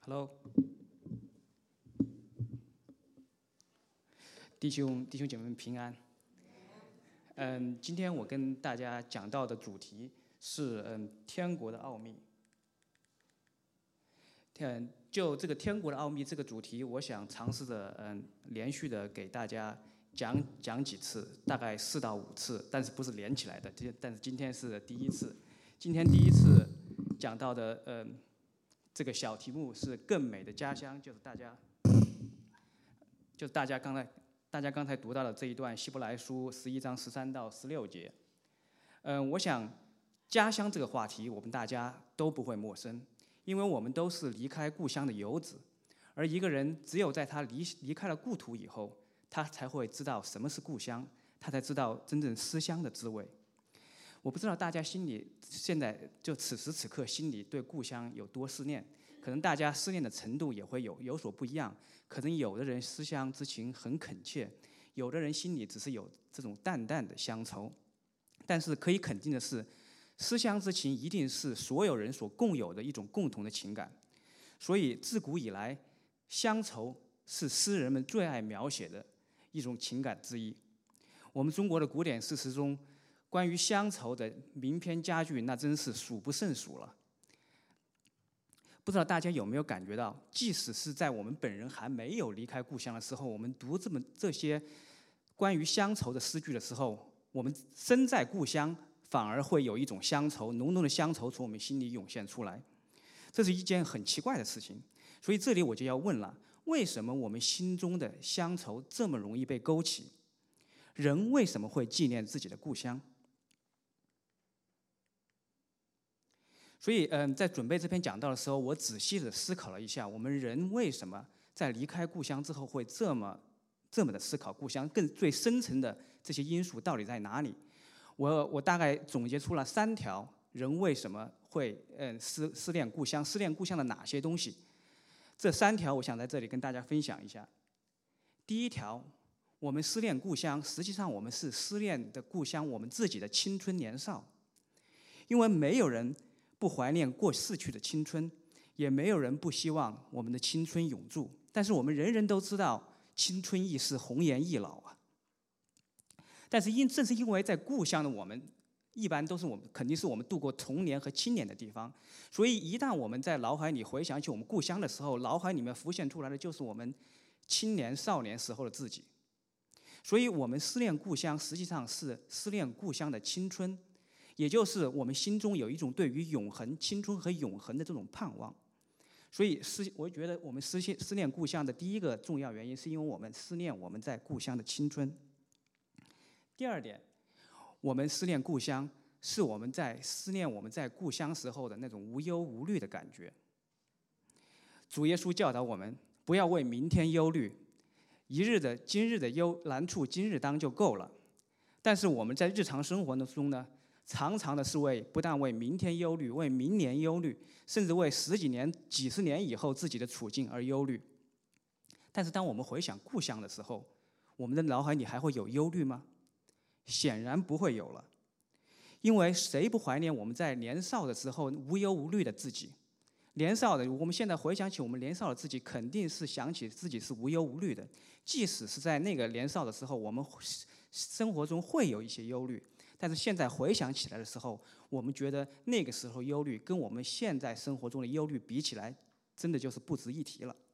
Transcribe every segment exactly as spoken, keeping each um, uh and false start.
Hello， 弟兄弟兄姐妹们平安。嗯，今天我跟大家讲到的主题是嗯天国的奥秘。嗯，就这个天国的奥秘这个主题，我想尝试着嗯连续的给大家讲讲几次，大概四到五次，但是不是连起来的。今但是今天是第一次，今天第一次讲到的嗯这个小题目是更美的家乡，就是大家就是大家刚才。大家刚才读到的这一段希伯来书十一章十三到十六节，嗯，我想家乡这个话题我们大家都不会陌生，因为我们都是离开故乡的游子，而一个人只有在他离离开了故土以后，他才会知道什么是故乡，他才知道真正思乡的滋味。我不知道大家心里现在就此时此刻心里对故乡有多思念，可能大家思念的程度也会有有所不一样。可能有的人思乡之情很恳切，有的人心里只是有这种淡淡的乡愁。但是可以肯定的是，思乡之情一定是所有人所共有的一种共同的情感。所以自古以来，乡愁是诗人们最爱描写的一种情感之一。我们中国的古典诗词中，关于乡愁的名篇佳句，那真是数不胜数了。不知道大家有没有感觉到，即使是在我们本人还没有离开故乡的时候，我们读这么这些关于乡愁的诗句的时候，我们身在故乡，反而会有一种乡愁，浓浓的乡愁从我们心里涌现出来。这是一件很奇怪的事情。所以这里我就要问了：为什么我们心中的乡愁这么容易被勾起？人为什么会纪念自己的故乡？所以，嗯，在准备这篇讲道的时候，我仔细的思考了一下，我们人为什么在离开故乡之后会这么、这么的思考故乡，更最深层的这些因素到底在哪里？我我大概总结出了三条人为什么会嗯思思念故乡，思念故乡的哪些东西？这三条我想在这里跟大家分享一下。第一条，我们思念故乡，实际上我们是思念的故乡我们自己的青春年少，因为没有人不怀念过逝去的青春，也没有人不希望我们的青春永驻。但是我们人人都知道，青春易逝，红颜易老啊。但是因正是因为在故乡的我们，一般都是我们肯定是我们度过童年和青年的地方，所以一旦我们在脑海里回想起我们故乡的时候，脑海里面浮现出来的就是我们青年少年时候的自己。所以我们思念故乡，实际上是思念故乡的青春。也就是我们心中有一种对于永恒、青春和永恒的这种盼望，所以思，我觉得我们思念思念故乡的第一个重要原因，是因为我们思念我们在故乡的青春。第二点，我们思念故乡，是我们在思念我们在故乡时候的那种无忧无虑的感觉。主耶稣教导我们，不要为明天忧虑，一日的今日的忧难处，今日当就够了。但是我们在日常生活中呢，常常的是为不但为明天忧虑，为明年忧虑，甚至为十几年、几十年以后自己的处境而忧虑。但是当我们回想故乡的时候，我们的脑海里还会有忧虑吗？显然不会有了。因为谁不怀念我们在年少的时候无忧无虑的自己？年少的，我们现在回想起我们年少的自己，肯定是想起自己是无忧无虑的。即使是在那个年少的时候，我们生活中会有一些忧虑，但是现在回想起来的时候，我们觉得那个时候忧虑跟我们现在生活中的忧虑比起来，真的就是不值一提了。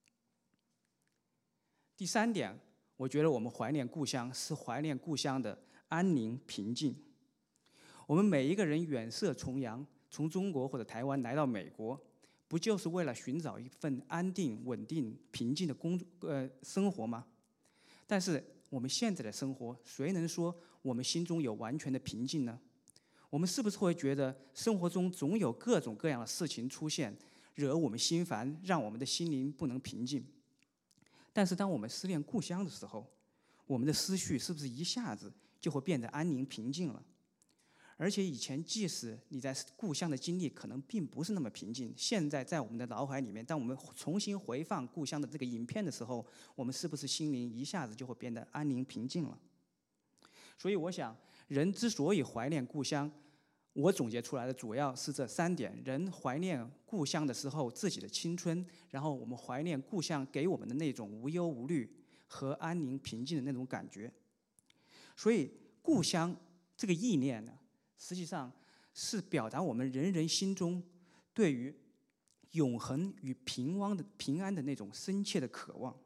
第三点，我觉得我们怀念故乡是怀念故乡的安宁平静。我们每一个人远涉重洋，从中国或者台湾来到美国，不就是为了寻找一份安定、稳定、平静的工呃生活吗？但是我们现在的生活，谁能说我们心中有完全的平静呢？我们是不是会觉得生活中总有各种各样的事情出现，惹我们心烦，让我们的心灵不能平静？但是当我们思念故乡的时候，我们的思绪是不是一下子就会变得安宁平静了？而且以前即使你在故乡的经历可能并不是那么平静，现在在我们的脑海里面，当我们重新回放故乡的这个影片的时候，我们是不是心灵一下子就会变得安宁平静了？所以我想，人之所以怀念故乡， 我总结出来的主要是这三点：人怀念故乡的时候，自己的青春；然后我们怀念故乡给我们的那种无忧无虑和安宁平静的那种感觉。所以，故乡这个意念呢，实际上是表达我们人人心中对于永恒与平安的平安的那种深切的渴望。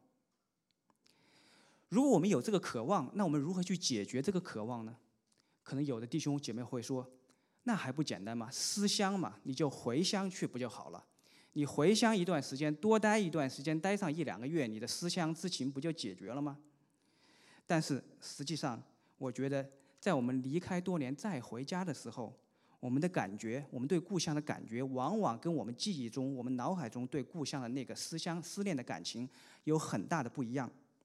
如果我们有这个渴望，那我们如何去解决这个渴望呢？可能有的弟兄姐妹会说，那还不简单吗？思乡嘛，你就回乡去不就好了？你回乡一段时间，多待一段时间，待上一两个月，你的思乡之情不就解决了吗？但是实际上，我觉得在我们离开多年再回家的时候，我们的感觉，我们对故乡的感觉，往往跟我们记忆中、我们脑海中对故乡的那个思乡、思念的感情有很大的不一样。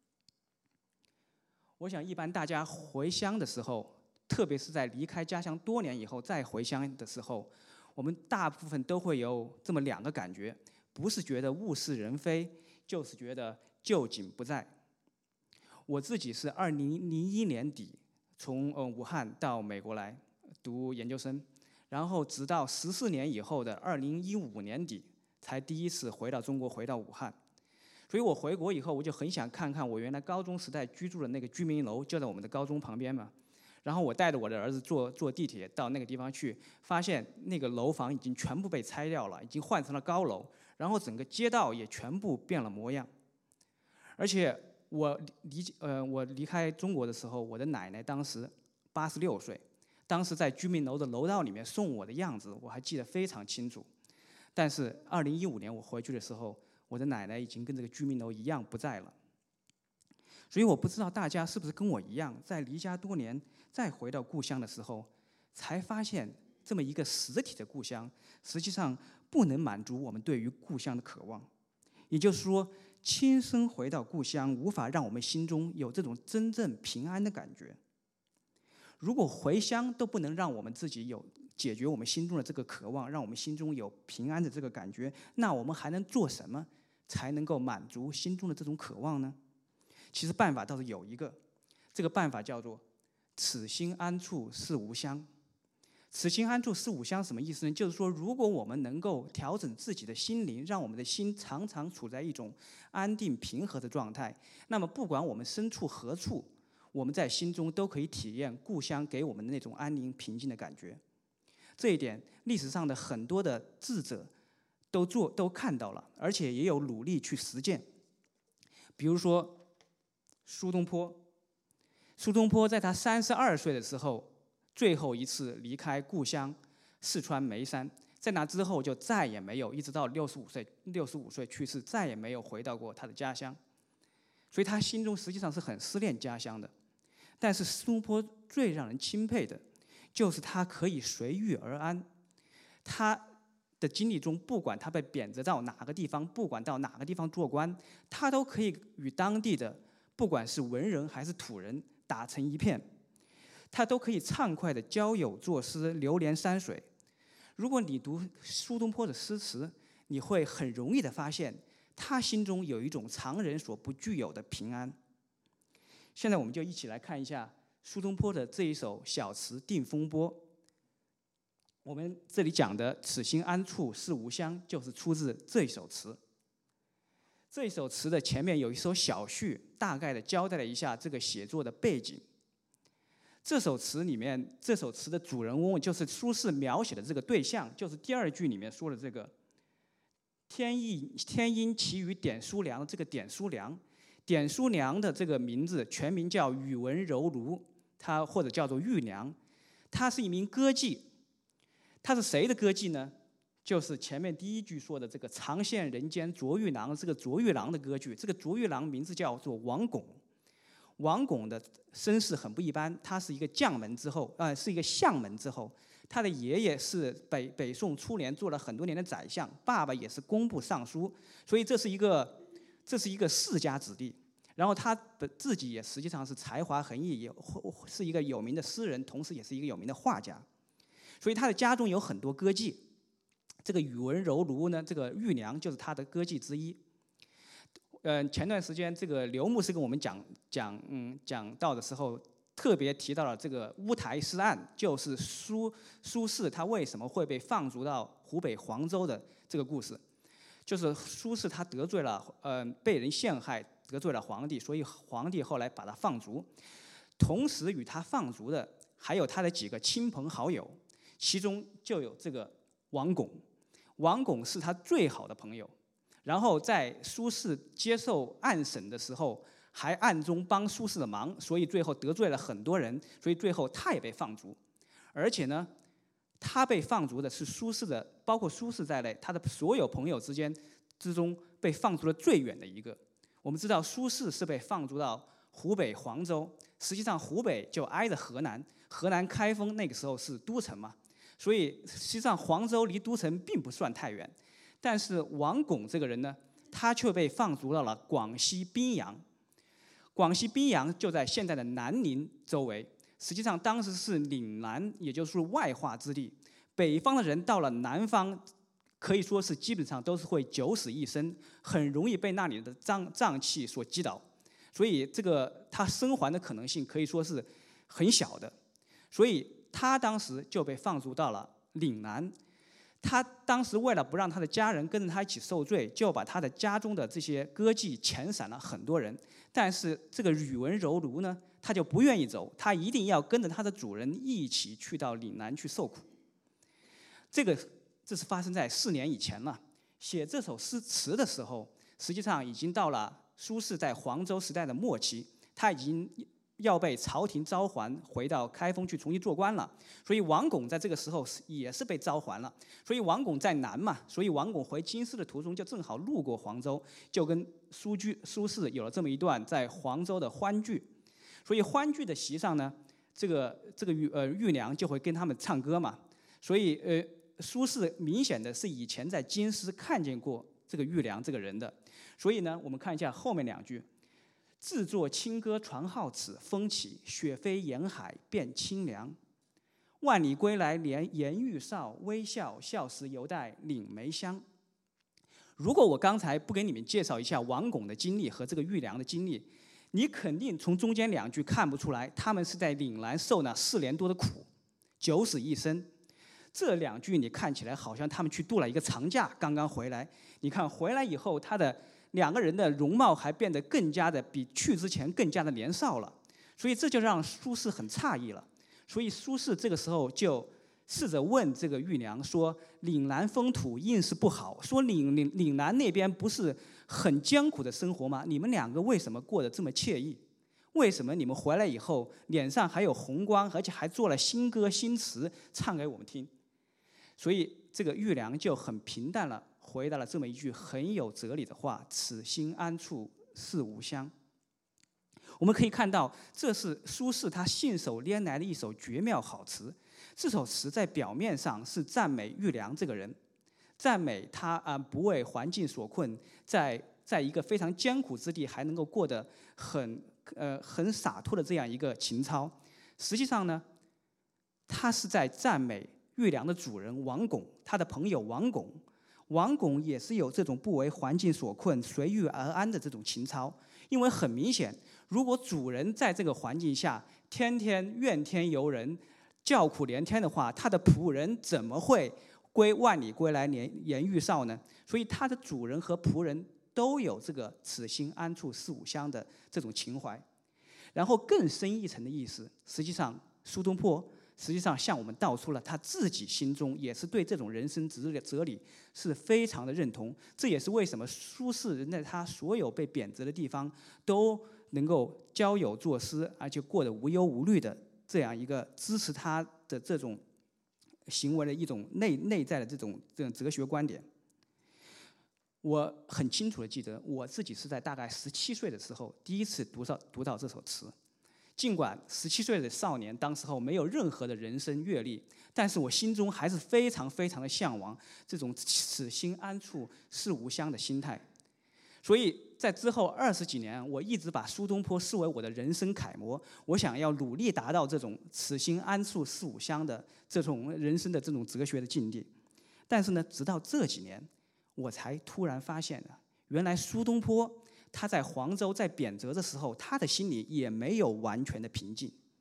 我想，一般大家回乡的时候，特别是在离开家乡多年以后再回乡的时候，我们大部分都会有这么两个感觉：不是觉得物是人非，就是觉得旧景不在。我自己是二零零一年底从呃武汉到美国来读研究生，然后直到十四年以后的二零一五年底，才第一次回到中国，回到武汉。所以我回国以后，我就很想看看我原来高中时代居住的那个居民楼，就在我们的高中旁边嘛。然后我带着我的儿子坐坐地铁到那个地方去，发现那个楼房已经全部被拆掉了，已经换成了高楼，然后整个街道也全部变了模样。而且我离呃我离开中国的时候，我的奶奶当时八十六岁，当时在居民楼的楼道里面送我的样子，我还记得非常清楚。但是二零一五年我回去的时候，我的奶奶已经跟这个居民楼一样不在了。所以我不知道大家是不是跟我一样，在离家多年再回到故乡的时候，才发现这么一个实体的故乡，实际上不能满足我们对于故乡的渴望。也就是说，亲身回到故乡，无法让我们心中有这种真正平安的感觉。如果回乡都不能让我们自己有解决我们心中的这个渴望，让我们心中有平安的这个感觉，那我们还能做什么才能够满足心中的这种渴望呢？其实办法倒是有一个，这个办法叫做“此心安处是吾乡”。此心安处是吾乡什么意思呢？就是说，如果我们能够调整自己的心灵，让我们的心常常处在一种安定平和的状态，那么不管我们身处何处，我们在心中都可以体验故乡给我们的那种安宁平静的感觉。这一点，历史上的很多的智者都做都看到了，而且也有努力去实践。比如说苏东坡，苏东坡在他三十二岁的时候，最后一次离开故乡四川眉山，在那之后就再也没有，一直到六十五岁，六十五岁去世，再也没有回到过他的家乡。所以他心中实际上是很思念家乡的。但是苏东坡最让人钦佩的，就是他可以随遇而安。他的经历中，不管他被贬谪到哪个地方，不管到哪个地方做官，他都可以与当地的不管是文人还是土人打成一片，他都可以畅快地交友作诗，流连山水。如果你读苏东坡的诗词，你会很容易地发现，他心中有一种常人所不具有的平安。现在我们就一起来看一下苏东坡的这一首小词《定风波》。我们这里讲的“此心安处是吾乡”，就是出自这一首词。这一首词的前面有一首小序，大概的交代了一下这个写作的背景。这首词里面，这首词的主人翁就是苏轼描写的这个对象，就是第二句里面说的这个“天意天阴奇语点叔良”。这个点叔良，点叔良的这个名字全名叫宇文柔如，他或者叫做玉娘，他是一名歌妓。他是谁的歌妓呢？就是前面第一句说的这个“长羡人间卓玉郎”，这个卓玉郎的歌剧。这个卓玉郎名字叫做王巩。王巩的身世很不一般，他是一个将门之后，呃，是一个相门之后。他的爷爷是北北宋初年做了很多年的宰相，爸爸也是工部尚书，所以这是一个这是一个世家子弟。然后他自己也实际上是才华横溢，也是一个有名的诗人，同时也是一个有名的画家。所以他的家中有很多歌妓。这个宇文柔如呢，这个玉娘就是他的歌妓之一。呃，前段时间这个刘牧师跟我们讲讲嗯讲到的时候， 特别提到了这个乌台诗案，就是苏苏轼他为什么会被放逐到湖北黄州的这个故事。就是苏轼他得罪了，呃，被人陷害，得罪了皇帝，所以皇帝后来把他放逐。同时与他放逐的还有他的几个亲朋好友，其中就有这个王巩。王巩是他最好的朋友，然后在苏轼接受案审的时候，还暗中帮苏轼的忙，所以最后得罪了很多人，所以最后他也被放逐。而且呢，他被放逐的是苏轼的，包括苏轼在内，他的所有朋友之间之中被放逐的最远的一个。我们知道苏轼是被放逐到湖北黄州，实际上湖北就挨着河南，河南开封那个时候是都城嘛，所以实际上黄州离都城并不算太远。但是王巩这个人呢，他却被放逐到了广西宾阳。广西宾阳就在现在的南宁周围，实际上当时是岭南，也就是外化之地。北方的人到了南方，可以说是基本上都是会九死一生，很容易被那里的瘴瘴气所击倒，所以这个他生还的可能性可以说是很小的。所以他当时就被放逐到了岭南。他当时为了不让他的家人跟着他一起受罪，就把他的家中的这些歌妓遣散了很多人。但是这个宇文柔儒呢，他就不愿意走，他一定要跟着他的主人一起去到岭南去受苦。这个这是发生在四年以前了。写这首诗词的时候，实际上已经到了苏轼在黄州时代的末期，他已经要被朝廷召还回到开封去重新做官了。所以王巩在这个时候也是被召还了。所以王巩在南嘛，所以王巩回京师的途中就正好路过黄州，就跟苏居苏轼有了这么一段在黄州的欢聚。所以欢聚的席上呢，这个这个玉呃玉娘就会跟他们唱歌嘛。所以呃苏轼明显的是以前在京师看见过这个玉娘这个人的。所以呢，我们看一下后面两句。自作清歌传皓齿，风起雪飞沿海变清凉。万里归来连颜愈少，微笑笑时犹带岭梅香。如果我刚才不给你们介绍一下王巩的经历和这个玉娘的经历，你肯定从中间两句看不出来，他们是在岭南受了四年多的苦，九死一生。这两句你看起来好像他们去度了一个长假，刚刚回来。你看回来以后，他的两个人的容貌还变得更加的比去之前更加的年少了，所以这就让苏轼很诧异了。所以苏轼这个时候就试着问这个玉娘说：“岭南风土硬是不好，说岭岭岭南那边不是很艰苦的生活吗？你们两个为什么过得这么惬意？为什么你们回来以后脸上还有红光，而且还做了新歌新词唱给我们听？”所以这个玉娘就很平淡了回答了这么一句很有哲理的话：“此心安处是吾乡。”我们可以看到，这是苏轼他信手拈来的一首绝妙好词。这首词在表面上是赞美玉娘这个人，赞美他啊、呃、不为环境所困，在在一个非常艰苦之地还能够过得很呃很洒脱的这样一个情操。实际上呢，他是在赞美玉娘的主人王巩，他的朋友王巩。王巩也是有这种不为环境所困、随遇而安的这种情操。因为很明显，如果主人在这个环境下天天怨天尤人、叫苦连天的话，他的仆人怎么会归万里归来年颜愈少呢？所以他的主人和仆人都有这个此心安处是吾乡的这种情怀。然后更深一层的意思，实际上苏东坡实际上向我们道出了他自己心中也是对这种人生哲理哲理是非常的认同。这也是为什么苏轼人在他所有被贬谪的地方都能够交友作诗，而且过得无忧无虑的这样一个支持他的这种行为的一种内内在的这种这种哲学观点。我很清楚的记得，我自己是在大概十七岁的时候第一次读到读到这首词。尽管十七岁的少年当时候没有任何的人生阅历，但是我心中还是非常非常的向往这种此心安处是吾乡的心态。所以在之后二十几年，我一直把苏东坡视为我的人生楷模。我想要努力达到这种此心安处是吾乡的这种人生的这种哲学的境地。但是呢，直到这几年，我才突然发现了，原来苏东坡他在黄州在贬谪的时候，他的心里也没有完全的平静。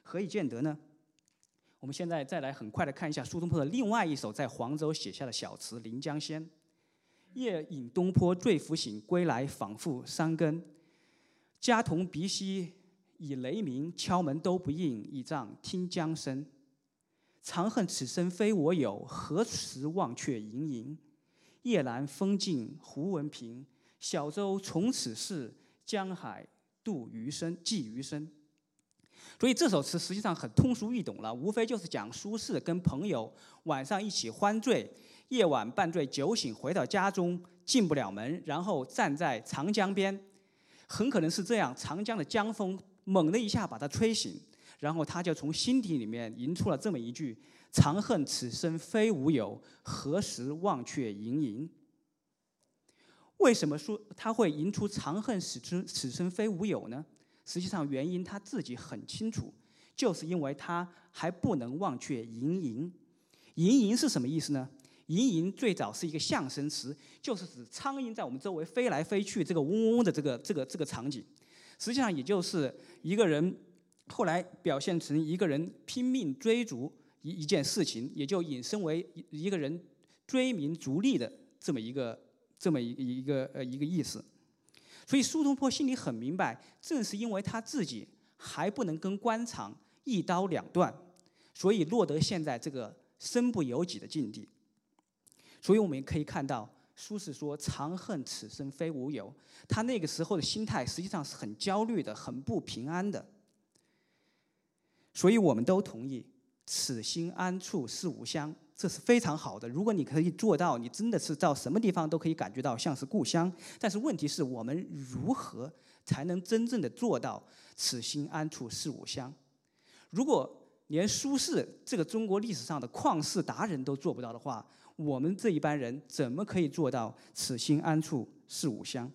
何以见得呢？我们现在再来很快的看一下苏东坡的另外一首在黄州写下的小词《临江仙》。夜饮东坡醉扶醒，归来仿复三更。家童鼻息已雷鸣，敲门都不应，倚杖听江声。长恨此生非我有，何时忘却营营。夜阑风静胡文平，小舟从此逝，江海度余生，寄余生。所以这首词实际上很通俗易懂了，无非就是讲苏轼跟朋友晚上一起欢醉，夜晚半醉酒醒，回到家中进不了门，然后站在长江边，很可能是这样，长江的江风猛的一下把他吹醒，然后他就从心底里面吟出了这么一句：长恨此生非吾有，何时忘却营营。为什么说他会吟出长恨此生非吾有呢？实际上原因他自己很清楚，就是因为他还不能忘却营营。营营是什么意思呢？营营最早是一个象声词，就是指苍蝇在我们周围飞来飞去，这个嗡嗡嗡的这个这个这个场景。实际上也就是一个人后来表现成一个人拼命追逐一一件事情，也就引申为一个人追名逐利的这么一个这么一个一个呃一个意思。所以苏东坡心里很明白，正是因为他自己还不能跟官场一刀两断，所以落得现在这个身不由己的境地。所以我们也可以看到，苏轼说长恨此生非吾有，他那个时候的心态实际上是很焦虑的，很不平安的。所以我们都同意此心安处是吾乡，这是非常好的。如果你可以做到，你真的是到什么地方都可以感觉到像是故乡。但是问题是我们如何才能真正的做到此心安处是吾乡？如果连苏轼这个中国历史上的旷世达人都做不到的话，我们这一般人怎么可以做到此心安处是吾乡？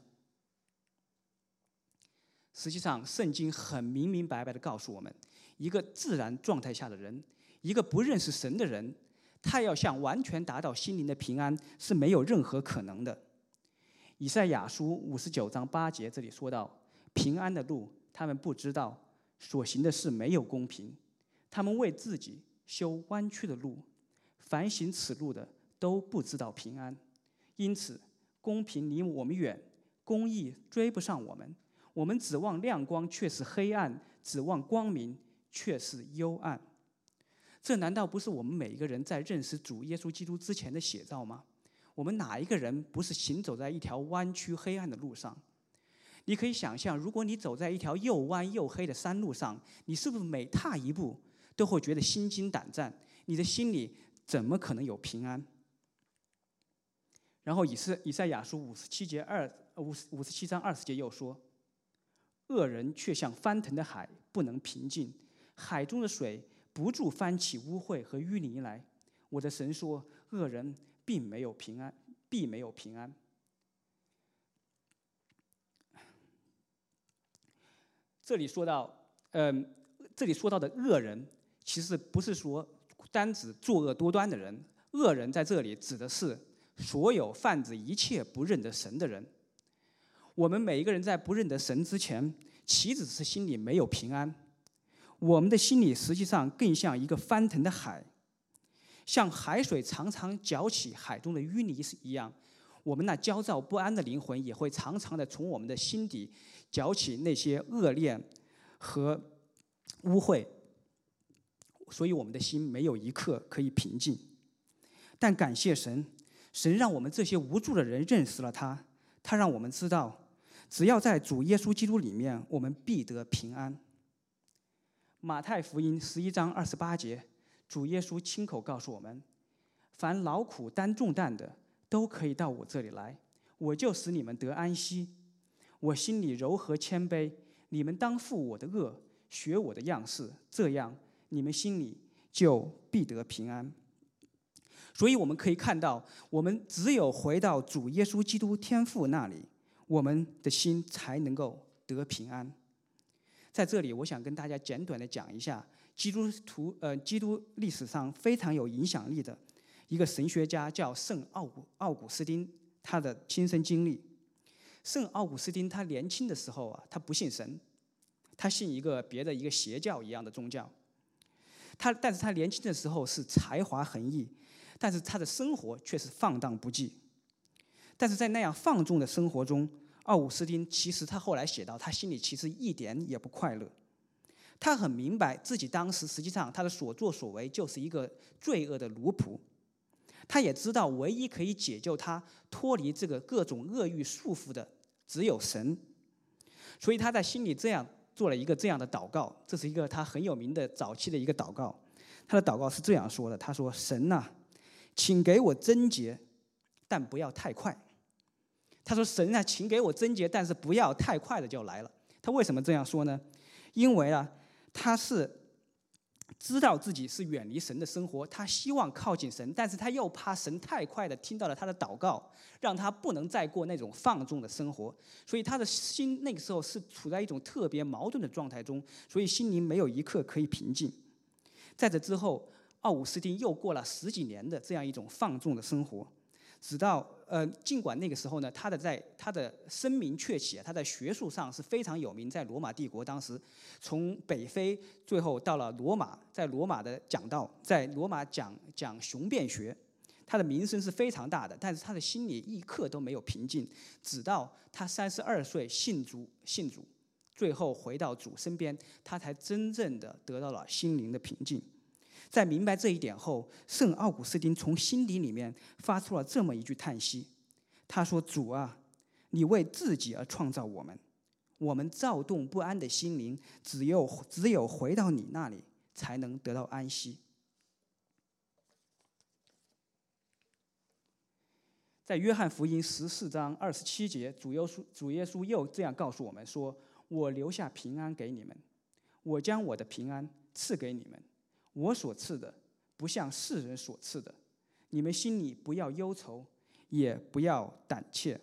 实际上圣经很明明白白地告诉我们，一个自然状态下的人，一个不认识神的人，他要想完全达到心灵的平安是没有任何可能的。以赛亚书五十九章八节这里说到，平安的路他们不知道，所行的事没有公平，他们为自己修弯曲的路，凡行此路的都不知道平安。因此公平离我们远，公义追不上我们，我们指望亮光却是黑暗，指望光明却是幽暗。这难道不是我们每一个人在认识主耶稣基督之前的写照吗？我们哪一个人不是行走在一条弯曲黑暗的路上？你可以想象，如果你走在一条又弯又黑的山路上，你是不是每踏一步都会觉得心惊胆战？你的心里怎么可能有平安？然后以赛以赛亚书五十七节二五五十七章二十节又说，恶人却像翻腾的海，不能平静，海中的水不住翻起污秽和淤泥来。我的神说，恶人并没有平安，必没有平安。这里说到，嗯，这里说到的恶人，其实不是说单指作恶多端的人，恶人在这里指的是所有泛指一切不认得神的人。我们每一个人在不认得神之前，岂止是心里没有平安，我们的心里实际上更像一个翻腾的海，像海水常常搅起海中的淤泥一样，我们那焦躁不安的灵魂也会常常的从我们的心底搅起那些恶念和污秽，所以我们的心没有一刻可以平静。但感谢神，神让我们这些无助的人认识了他，他让我们知道，只要在主耶稣基督里面，我们必得平安。马太福音十一章二十八节，主耶稣亲口告诉我们，凡劳苦担重担的，都可以到我这里来，我就使你们得安息。我心里柔和谦卑，你们当负我的恶，学我的样式，这样你们心里就必得平安。所以我们可以看到，我们只有回到主耶稣基督天父那里，我们的心才能够得平安。在这里，我想跟大家简短的讲一下基督徒呃基督历史上非常有影响力的一个神学家，叫圣奥古奥古斯丁，他的亲身经历。圣奥古斯丁他年轻的时候啊，他不信神，他信一个别的一个邪教一样的宗教。 他但是他年轻的时候是才华横溢，但是他的生活却是放荡不羁。但是在那样放纵的生活中，奥古斯丁其实他后来写到，他心里其实一点也不快乐。他很明白自己当时实际上他的所作所为就是一个罪恶的奴仆。他也知道唯一可以解救他脱离这个各种恶欲束缚的只有神，所以他在心里这样做了一个这样的祷告，这是一个他很有名的早期的一个祷告。他的祷告是这样说的，他说：神啊，请给我贞洁，但不要太快。他说：神啊，请给我贞洁，但是不要太快的就来了。他为什么这样说呢？因为啊，他是知道自己是远离神的生活，他希望靠近神，但是他又怕神太快的听到了他的祷告，让他不能再过那种放纵的生活，所以他的心那个时候是处在一种特别矛盾的状态中，所以心灵没有一刻可以平静。在这之后，奥古斯丁又过了十几年的这样一种放纵的生活，直到呃，尽管那个时候呢，他的在他的声名鹊起，他在学术上是非常有名，在罗马帝国当时，从北非最后到了罗马，在罗马的讲道，在罗马讲讲雄辩学，他的名声是非常大的，但是他的心里一刻都没有平静，直到他三十二岁信主信主，最后回到主身边，他才真正的得到了心灵的平静。在明白这一点后，圣奥古斯丁从心底里面发出了这么一句叹息，他说：主啊，你为自己而创造我们，我们躁动不安的心灵只有只有回到你那里才能得到安息。在约翰福音十四章二十七节，主耶稣主耶稣又这样告诉我们说：我留下平安给你们，我将我的平安赐给你们，我所赐的不像世人所赐的，你们心里不要忧愁，也不要胆怯。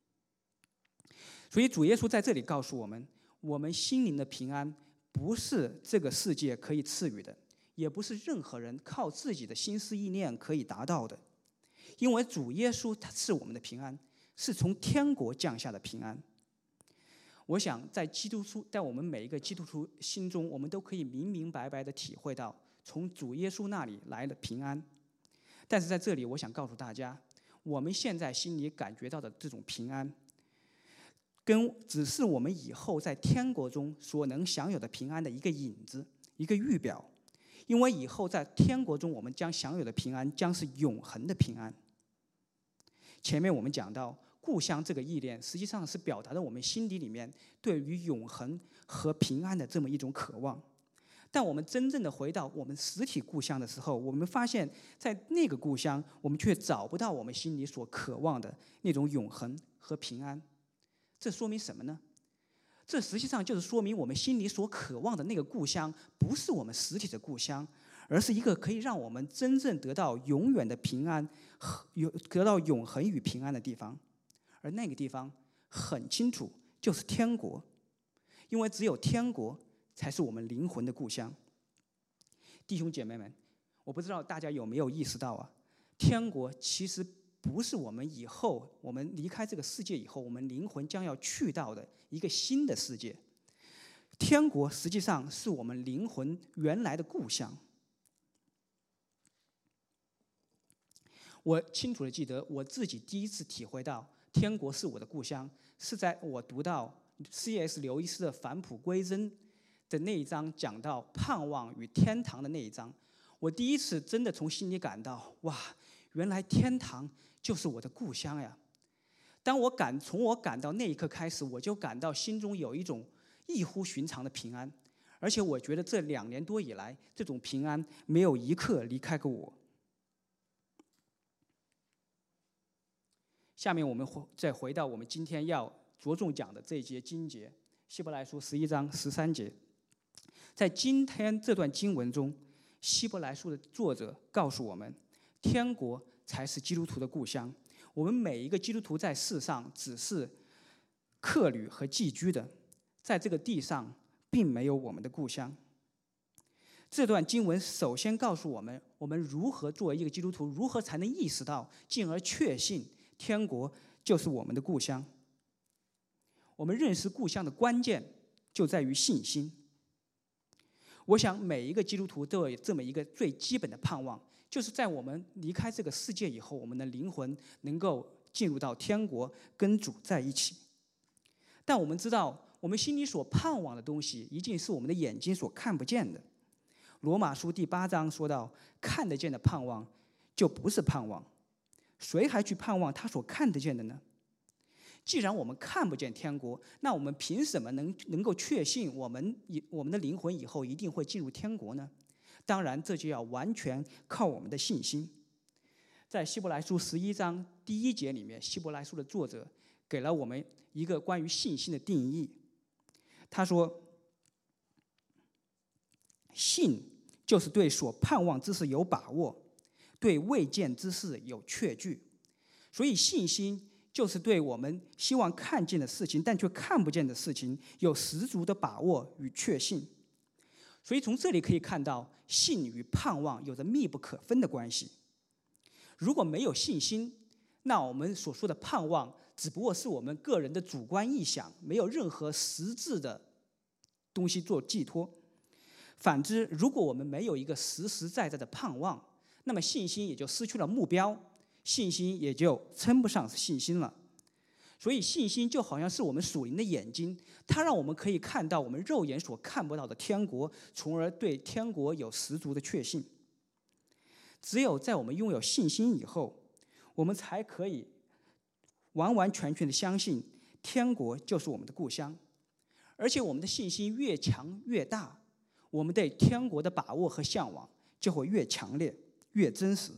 所以主耶稣在这里告诉我们，我们心灵的平安不是这个世界可以赐予的，也不是任何人靠自己的心思意念可以达到的，因为主耶稣他赐我们的平安是从天国降下的平安。我想在基督徒，在我们每一个基督徒心中，我们都可以明明白白地体会到从主耶稣那里来的平安。但是在这里我想告诉大家，我们现在心里感觉到的这种平安，跟只是我们以后在天国中所能享有的平安的一个影子，一个预表。因为以后在天国中我们将享有的平安将是永恒的平安。前面我们讲到故乡这个意念，实际上是表达了我们心底里面对于永恒和平安的这么一种渴望。但我们真正的回到我们实体故乡的时候，我们发现在那个故乡我们却找不到我们心里所渴望的那种永恒和平安。这说明什么呢？这实际上就是说明我们心里所渴望的那个故乡不是我们实体的故乡，而是一个可以让我们真正得到永远的平安和得到永恒与平安的地方。而那个地方很清楚就是天国，因为只有天国才是我们灵魂的故乡。弟兄姐妹们，我不知道大家有没有意识到啊，天国其实不是我们以后我们离开这个世界以后我们灵魂将要去到的一个新的世界。天国实际上是我们灵魂原来的故乡。我清楚地记得我自己第一次体会到天国是我的故乡，是在我读到 C S 刘易斯的《返璞归真》的那一章，讲到盼望与天堂的那一章。我第一次真的从心里感到，哇，原来天堂就是我的故乡呀！当我感从我感到那一刻开始，我就感到心中有一种异乎寻常的平安，而且我觉得这两年多以来，这种平安没有一刻离开过我。下面我们再回到我们今天要着重讲的这一节经节，希伯来书十一章十三节。在今天这段经文中，希伯来书的作者告诉我们，天国才是基督徒的故乡。我们每一个基督徒在世上只是客旅和寄居的，在这个地上并没有我们的故乡。这段经文首先告诉我们，我们如何作为一个基督徒，如何才能意识到，进而确信天国就是我们的故乡。我们认识故乡的关键就在于信心。 我想每一个基督徒都有这么一个最基本的盼望，就是在我们离开这个世界以后，我们的灵魂能够进入到天国，跟主在一起。但我们知道，我们心里所盼望的东西，一定是我们的眼睛所看不见的。罗马书第八章说到，看得见的盼望就不是盼望，谁还去盼望他所看得见的呢？既然我们看不见天国，那我们凭什么能能够确信我们以我们的灵魂以后一定会进入天国呢？当然，这就要完全靠我们的信心。在希伯来书十一章第一节里面，希伯来书的作者给了我们一个关于信心的定义。他说，信就是对所盼望之事有把握，对未见之事有确据。所以信心就是对我们希望看见的事情，但却看不见的事情，有十足的把握与确信。所以从这里可以看到，信与盼望有着密不可分的关系。如果没有信心，那我们所说的盼望，只不过是我们个人的主观臆想，没有任何实质的东西做寄托。反之，如果我们没有一个实实在在的盼望，那么信心也就失去了目标，信心也就称不上是信心了。所以信心就好像是我们属灵的眼睛，它让我们可以看到我们肉眼所看不到的天国，从而对天国有十足的确信。只有在我们拥有信心以后，我们才可以完完全全的相信天国就是我们的故乡。而且我们的信心越强越大，我们对天国的把握和向往就会越强烈越真实。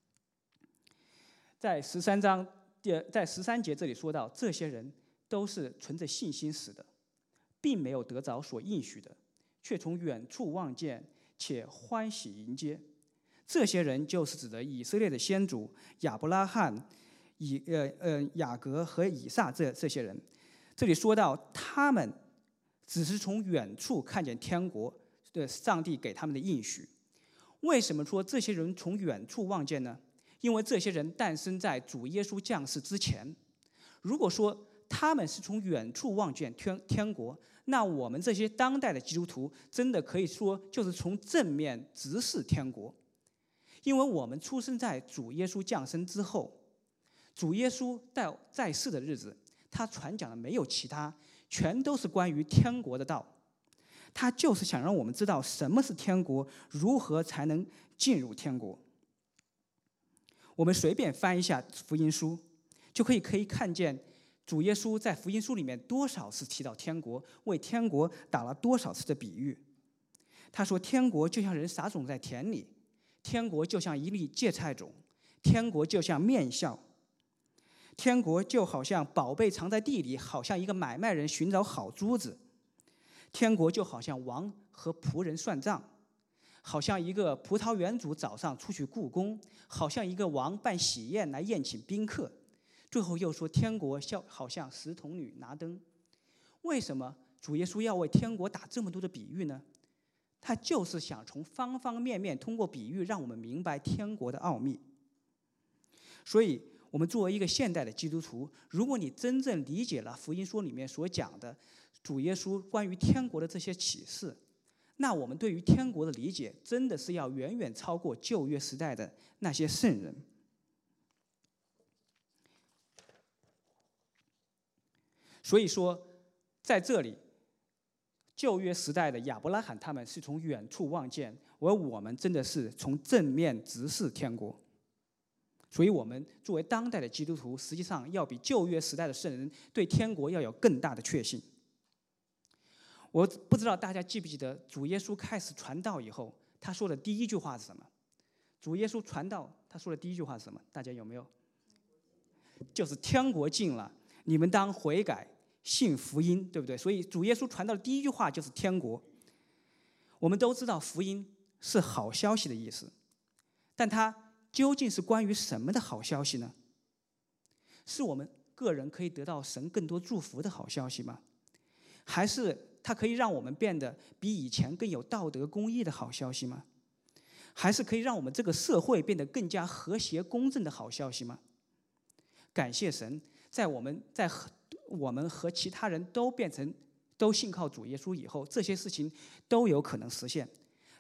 在十三章第在十三节这里说到，这些人都是存着信心死的，并没有得着所应许的，却从远处望见，且欢喜迎接。这些人就是指的以色列的先祖亚伯拉罕、以呃呃雅各和以撒这这些人。这里说到，他们只是从远处看见天国的上帝给他们的应许。为什么说这些人从远处望见呢？因为这些人诞生在主耶稣降世之前。如果说他们是从远处望见天天国，那我们这些当代的基督徒真的可以说就是从正面直视天国。因为我们出生在主耶稣降生之后，主耶稣在在世的日子，他传讲的没有其他，全都是关于天国的道。他就是想让我们知道什么是天国，如何才能进入天国。我们随便翻一下福音书，就可以可以看见主耶稣在福音书里面多少次提到天国，为天国打了多少次的比喻。他说，天国就像人撒种在田里，天国就像一粒芥菜种，天国就像面笑，天国就好像宝贝藏在地里，好像一个买卖人寻找好珠子。天国就好像王和仆人算账，好像一个葡萄园主早上出去雇工，好像一个王办喜宴来宴请宾客。最后又说，天国好像十童女拿灯。为什么主耶稣要为天国打这么多的比喻呢？他就是想从方方面面通过比喻让我们明白天国的奥秘。所以我们作为一个现代的基督徒，如果你真正理解了福音书里面所讲的主耶稣关于天国的这些启示，那我们对于天国的理解真的是要远远超过旧约时代的那些圣人。所以说在这里，旧约时代的亚伯拉罕他们是从远处望见，而我们真的是从正面直视天国。所以我们作为当代的基督徒，实际上要比旧约时代的圣人对天国要有更大的确信。我不知道大家记不记得，主耶稣开始传道以后，他说的第一句话是什么？主耶稣传道，他说的第一句话是什么？大家有没有？就是天国近了，你们当悔改，信福音，对不对？所以主耶稣传道的第一句话就是天国。我们都知道福音是好消息的意思，但它究竟是关于什么的好消息呢？是我们个人可以得到神更多祝福的好消息吗？还是它可以让我们变得比以前更有道德公义的好消息吗？还是可以让我们这个社会变得更加和谐公正的好消息吗？感谢神，在我们在我们和其他人都变成都信靠主耶稣以后，这些事情都有可能实现。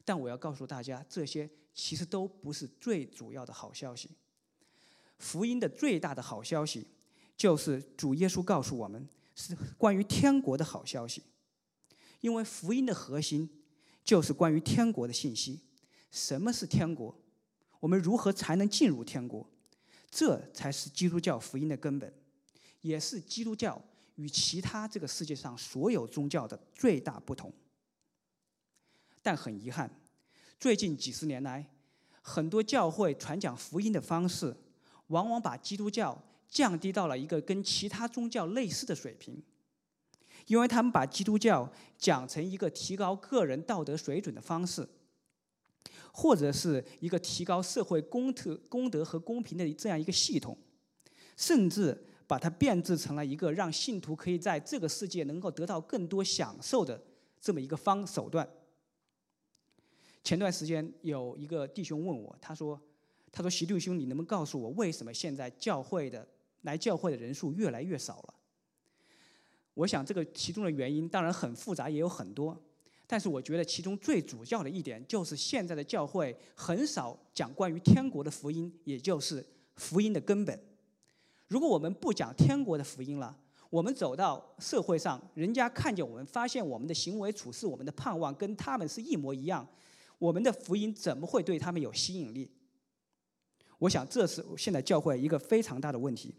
但我要告诉大家，这些其实都不是最主要的好消息。福音的最大的好消息，就是主耶稣告诉我们，是关于天国的好消息。因为福音的核心就是关于天国的信息。什么是天国？我们如何才能进入天国？这才是基督教福音的根本，也是基督教与其他这个世界上所有宗教的最大不同。但很遗憾，最近几十年来，很多教会传讲福音的方式，往往把基督教降低到了一个跟其他宗教类似的水平，因为他们把基督教讲成一个提高个人道德水准的方式，或者是一个提高社会公德、公德和公平的这样一个系统，甚至把它变质成了一个让信徒可以在这个世界能够得到更多享受的这么一个方手段。前段时间有一个弟兄问我，他说：“他说习弟兄，你能不能告诉我，为什么现在教会的来教会的人数越来越少了？”我想这个其中的原因当然很复杂，也有很多。但是我觉得其中最主要的一点，就是现在的教会很少讲关于天国的福音，也就是福音的根本。如果我们不讲天国的福音了，我们走到社会上，人家看见我们，发现我们的行为处事、我们的盼望跟他们是一模一样，我们的福音怎么会对他们有吸引力？我想这是现在教会一个非常大的问题。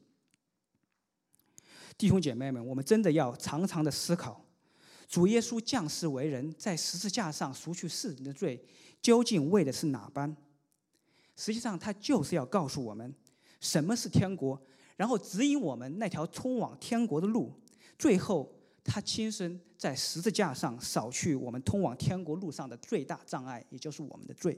弟兄姐妹们，我们真的要常常的思考，主耶稣降世为人，在十字架上赎去世人的罪，究竟为的是哪般？实际上他就是要告诉我们什么是天国，然后指引我们那条通往天国的路。最后他亲身在十字架上扫去我们通往天国路上的最大障碍，也就是我们的罪。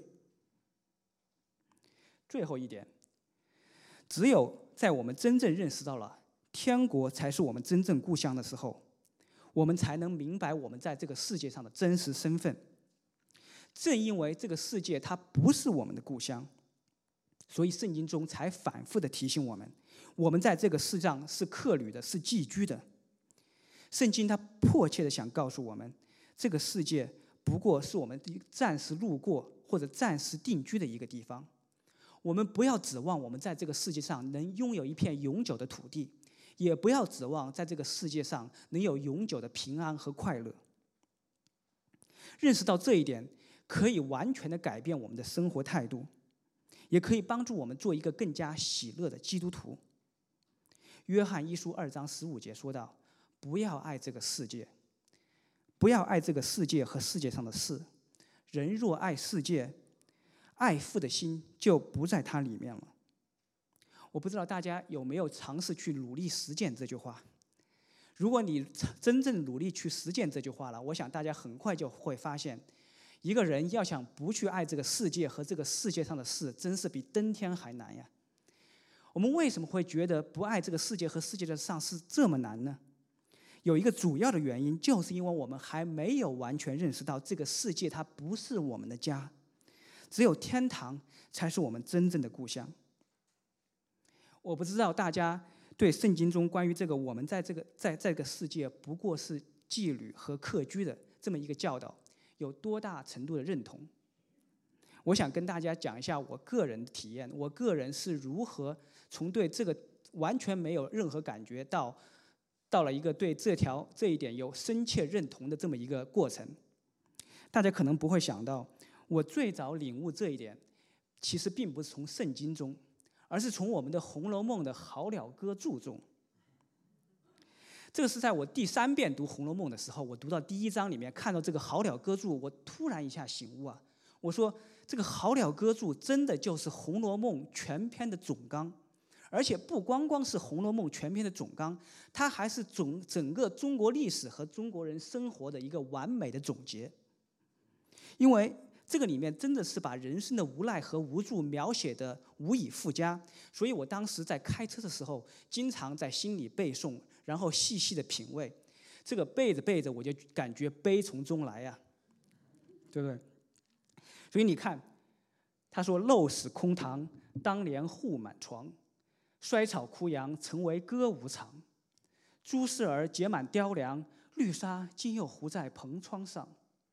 最后一点，只有在我们真正认识到了天国才是我们真正故乡的时候，我们才能明白我们在这个世界上的真实身份。正因为这个世界它不是我们的故乡，所以圣经中才反复的提醒我们，我们在这个世上是客旅的，是寄居的。圣经它迫切的想告诉我们，这个世界不过是我们暂时路过或者暂时定居的一个地方。我们不要指望我们在这个世界上能拥有一片永久的土地，也不要指望在这个世界上能有永久的平安和快乐。认识到这一点，可以完全的改变我们的生活态度，也可以帮助我们做一个更加喜乐的基督徒。约翰一书二章十五节说道：“不要爱这个世界，不要爱这个世界和世界上的事。人若爱世界，爱父的心就不在它里面了。”我不知道大家有没有尝试去努力实践这句话。如果你真正努力去实践这句话了，我想大家很快就会发现，一个人要想不去爱这个世界和这个世界上的事，真是比登天还难呀。我们为什么会觉得不爱这个世界和世界的上是这么难呢？有一个主要的原因，就是因为我们还没有完全认识到这个世界它不是我们的家，只有天堂才是我们真正的故乡。我不知道大家对圣经中关于这个我们在这个在这个世界不过是妓女和客居的这么一个教导有多大程度的认同。我想跟大家讲一下我个人的体验，我个人是如何从对这个完全没有任何感觉到到了一个对这条这一点有深切认同的这么一个过程。大家可能不会想到，我最早领悟这一点其实并不是从圣经中，而是从我们的《红楼梦》的好了歌注中。这个是在我第三遍读《红楼梦》的时候，我读到第一章里面看到这个好了歌注，我突然一下醒悟啊！我说这个好了歌注真的就是《红楼梦》全篇的总纲，而且不光光是《红楼梦》全篇的总纲，它还是总整个中国历史和中国人生活的一个完美的总结。因为这个里面真的是把人生的无奈和无助描写的无以复加，所以我当时在开车的时候，经常在心里背诵，然后细细的品味。这个背着背着，我就感觉悲从中来呀、啊，对不对？所以你看，他说：“陋室空堂，当年户满床；衰草枯杨，成为歌舞场。朱丝儿结满雕梁，绿纱今又糊在蓬窗上。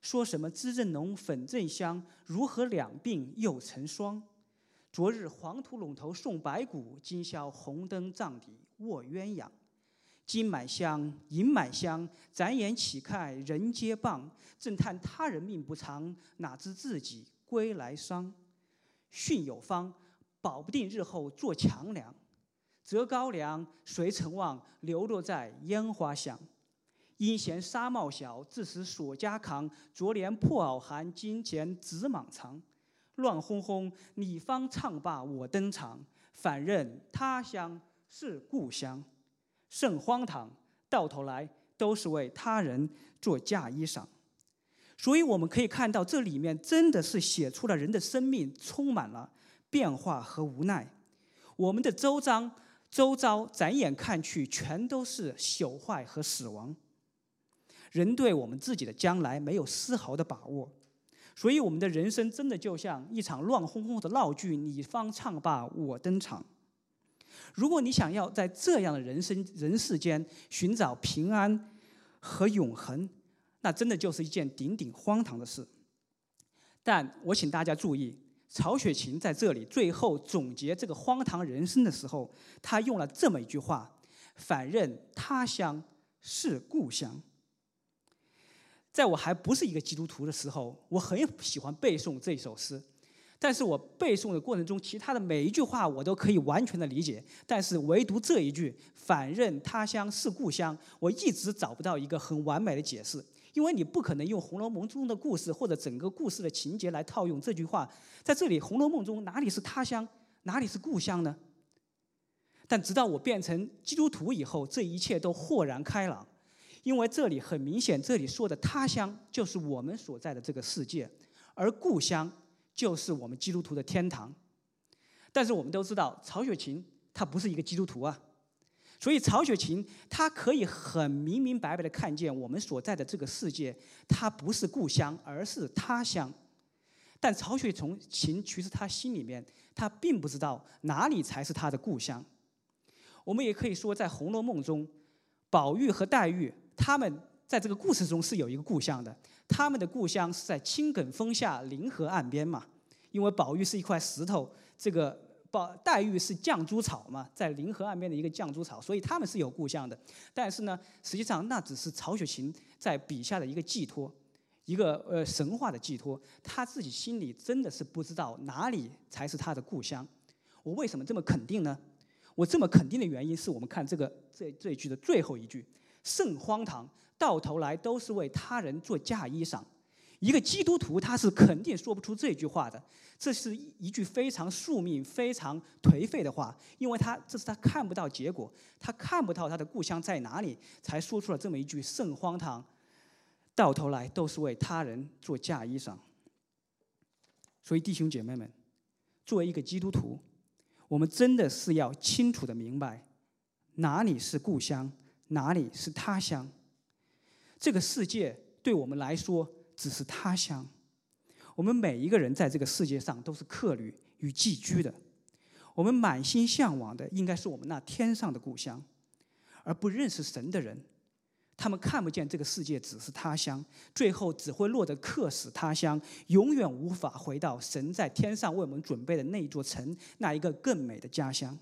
说什么脂正浓，粉正香，如何两鬓又成霜？昨日黄土陇头送白骨，今宵红灯帐底卧鸳鸯。金满箱，银满箱，展眼乞丐人皆谤。正叹他人命不长，哪知自己归来伤。训有方，保不定日后做强梁。择高粱，谁曾望，流落在烟花巷。因嫌纱帽小，自使锁枷扛。昨怜破袄寒，今嫌纸蟒长。乱哄哄，你方唱罢我登场。反认他乡是故乡。甚荒唐，到头来都是为他人做嫁衣裳。所以我们可以看到，这里面真的是写出了人的生命充满了变化和无奈。我们的周遭周遭展眼看去，全都是朽坏和死亡。人对我们自己的将来没有丝毫的把握，所以我们的人生真的就像一场乱哄哄的闹剧，你方唱罢我登场。如果你想要在这样的人生人世间寻找平安和永恒，那真的就是一件顶顶荒唐的事。但我请大家注意，曹雪芹在这里最后总结这个荒唐人生的时候，他用了这么一句话：反认他乡是故乡。在我还不是一个基督徒的时候，我很喜欢背诵这首诗。但是我背诵的过程中，其他的每一句话我都可以完全的理解，但是唯独这一句“反认他乡是故乡”，我一直找不到一个很完美的解释。因为你不可能用《红楼梦》中的故事或者整个故事的情节来套用这句话。在这里，《红楼梦》中哪里是他乡，哪里是故乡呢？但直到我变成基督徒以后，这一切都豁然开朗。因为这里很明显，这里说的他乡就是我们所在的这个世界，而故乡就是我们基督徒的天堂。但是我们都知道，曹雪芹他不是一个基督徒啊，所以曹雪芹他可以很明明白白的看见我们所在的这个世界，它不是故乡，而是他乡。但曹雪芹其实他心里面，他并不知道哪里才是他的故乡。我们也可以说，在《红楼梦》中，宝玉和黛玉他们在这个故事中是有一个故乡的，他们的故乡是在青埂峰下临河岸边嘛。因为宝玉是一块石头，这个宝黛玉是绛珠草嘛，在临河岸边的一个绛珠草，所以他们是有故乡的。但是呢，实际上那只是曹雪芹在笔下的一个寄托，一个呃神话的寄托。他自己心里真的是不知道哪里才是他的故乡。我为什么这么肯定呢？我这么肯定的原因是我们看这个这这一句的最后一句：甚荒唐，到头来都是为他人做嫁衣裳。一个基督徒他是肯定说不出这句话的，这是一句非常宿命、非常颓废的话，因为他这是他看不到结果，他看不到他的故乡在哪里，才说出了这么一句甚荒唐，到头来都是为他人做嫁衣裳。所以弟兄姐妹们，作为一个基督徒，我们真的是要清楚的明白，哪里是故乡，哪里是他乡。这个世界对我们来说只是他乡，我们每一个人在这个世界上都是客旅与寄居的。我们满心向往的应该是我们那天上的故乡，而不认识神的人，他们看不见这个世界只是他乡，最后只会落得客死他乡，永远无法回到神在天上为我们准备的那一座城，那一个更美的家乡。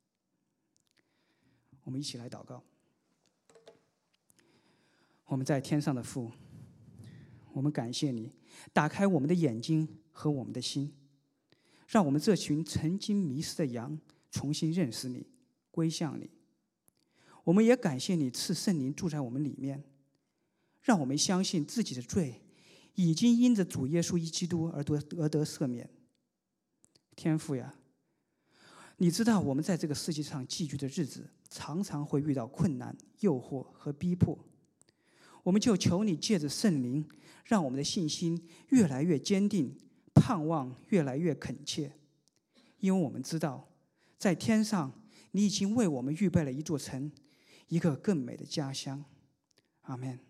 我们一起来祷告。我们在天上的父，我们感谢你打开我们的眼睛和我们的心，让我们这群曾经迷失的羊重新认识你，归向你。我们也感谢你赐圣灵住在我们里面，让我们相信自己的罪已经因着主耶稣一基督而得而得赦免。天父呀，你知道我们在这个世界上寄居的日子常常会遇到困难、诱惑和逼迫，我们就求你借着圣灵，让我们的信心越来越坚定，盼望越来越恳切。因为我们知道，在天上你已经为我们预备了一座城，一个更美的家乡。阿们。